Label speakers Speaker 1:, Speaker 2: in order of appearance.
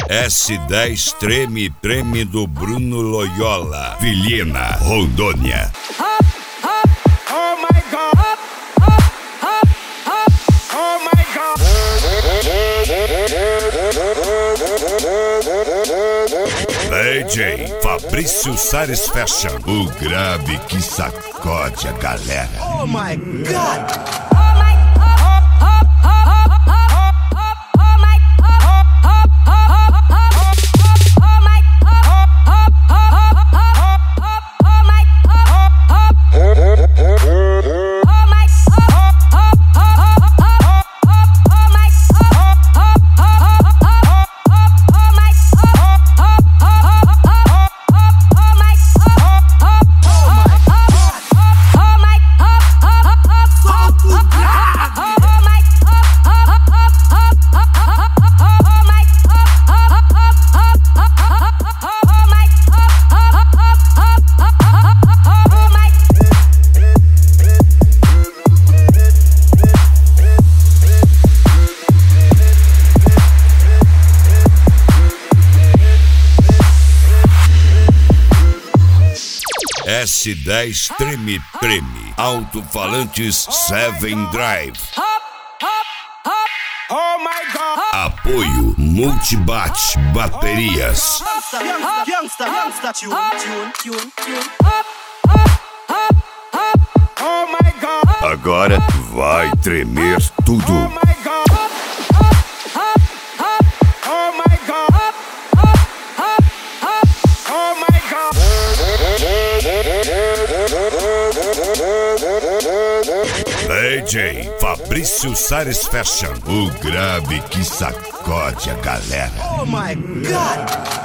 Speaker 1: S10 Treme Treme do Bruno Loyola, Vilhena, Rondônia.
Speaker 2: Oh my God. Oh my God.
Speaker 1: DJ Fabrício Sares Fashion, o grave que sacode a galera.
Speaker 2: Oh my God.
Speaker 1: S10 Treme Treme, alto-falantes 7 Drive.
Speaker 2: Oh my God.
Speaker 1: Apoio Multibate Baterias.
Speaker 2: Youngster, tune. Oh my God.
Speaker 1: Agora vai tremer tudo.
Speaker 2: Oh my God. Oh my God. Oh my God.
Speaker 1: DJ Fabrício Sares Fashion, o grave que sacode a galera.
Speaker 2: Oh my God.